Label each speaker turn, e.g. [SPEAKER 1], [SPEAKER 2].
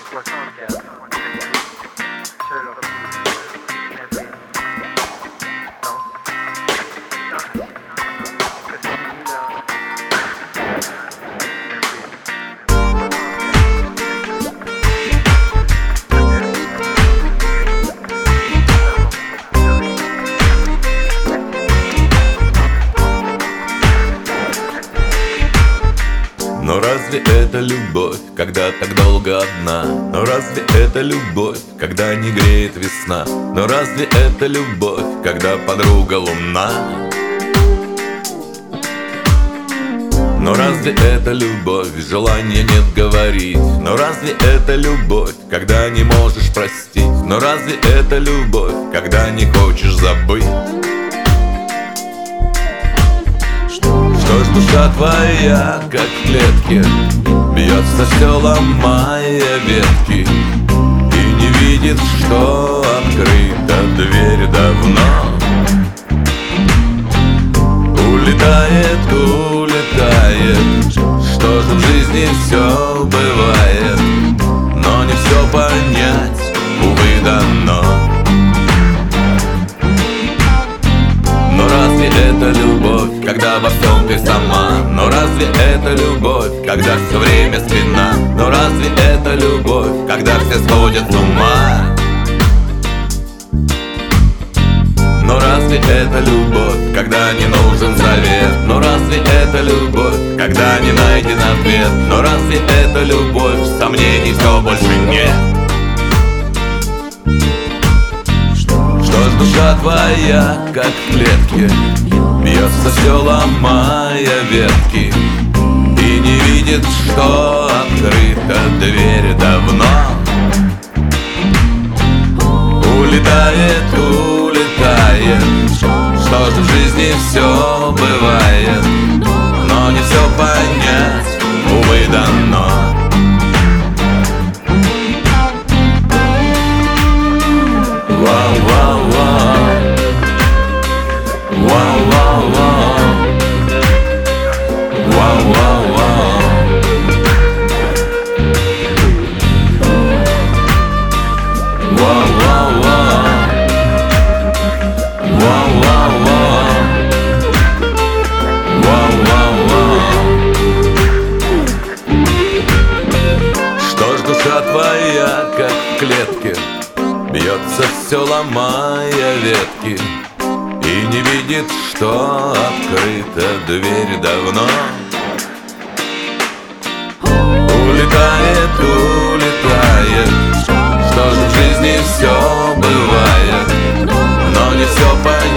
[SPEAKER 1] 64, seul repoussé, non,
[SPEAKER 2] Но разве это любовь, когда так долго одна? Но разве это любовь, когда не греет весна? Но разве это любовь, когда подруга луна? Но разве это любовь, желания нет говорить? Но разве это любовь, когда не можешь простить? Но разве это любовь, когда не хочешь забыть? Что ж душа твоя, как в клетке, бьется все, ломая ветки, и не видит, что открыта дверь давно. Улетает, улетает, что же в жизни все бывает, но не все понять, увы, дано. Но разве это любовь, когда во всем ты сама? Но разве это любовь, когда все время спина? Но разве это любовь, когда все сходят с ума? Но разве это любовь, когда не нужен совет? Но разве это любовь, когда не найден ответ? Но разве это любовь, сомнений все больше нет? Что ж душа твоя, как в клетке, бьется все, ломая ветки, и не видит, что открыта дверь давно. Улетает, улетает, что же в жизни все бывает, но не все понять, увы, дано. Что ж душа твоя, как в клетке, бьется все, ломая ветки, и не видит, что открыта дверь давно. Улетает, улетает, что же в жизни все бывает, но не все понять.